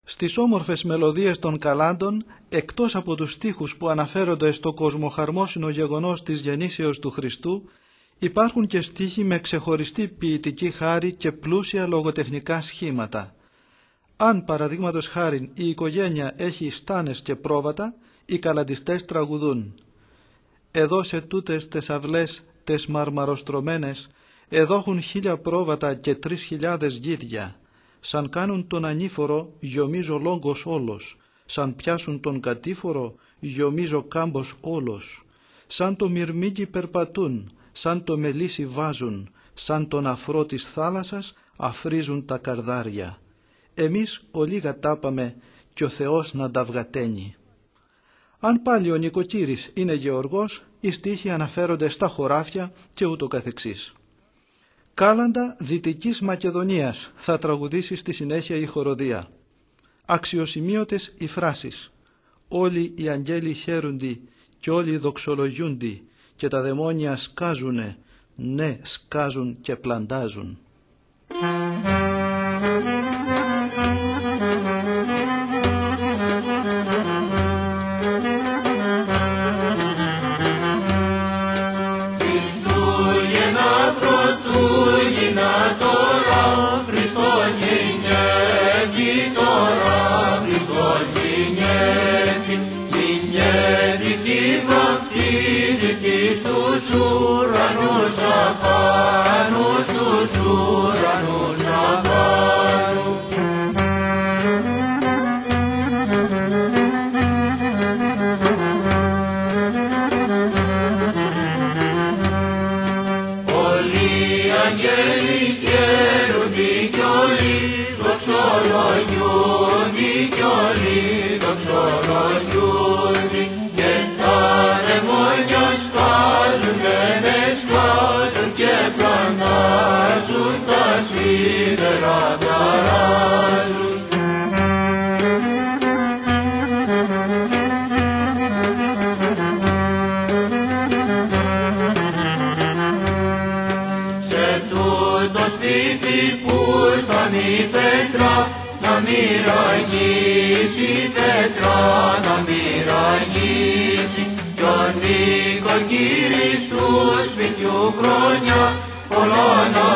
Στις όμορφες μελωδίες των καλάντων, εκτός από τους στίχους που αναφέρονται στο κοσμοχαρμόσυνο γεγονός της γεννήσεως του Χριστού, υπάρχουν και στίχοι με ξεχωριστή ποιητική χάρη και πλούσια λογοτεχνικά σχήματα. Αν παραδείγματος χάριν η οικογένεια έχει στάνες και πρόβατα, οι καλαντιστές τραγουδούν «Εδώ σε τούτες τες αυλές τες μαρμαροστρωμένες, εδώ έχουν 1000 πρόβατα και 3000 γίδια. Σαν κάνουν τον ανήφορο, γιομίζω λόγκος όλος. Σαν πιάσουν τον κατήφορο, γιομίζω κάμπος όλος. Σαν το μυρμήγκι περπατούν, σαν το μελίσι βάζουν, σαν τον αφρό της θάλασσας αφρίζουν τα καρδάρια. Εμείς ολίγα τάπαμε κι ο Θεός να τα βγαταίνει». Αν πάλι ο νοικοκύρης είναι γεωργός, οι στίχοι αναφέρονται στα χωράφια και ούτω καθεξής. Κάλαντα Δυτικής Μακεδονίας θα τραγουδήσει στη συνέχεια η χοροδία. Αξιοσημείωτες οι φράσεις «Όλοι οι αγγέλοι χαίρονται και όλοι δοξολογούνται και τα δαιμόνια σκάζουνε, ναι σκάζουν και πλαντάζουν». Μοιραγήσει πέτρα να μοιραγήσει κι ο νοικοκύρης του σπιτιού χρόνια πολλά να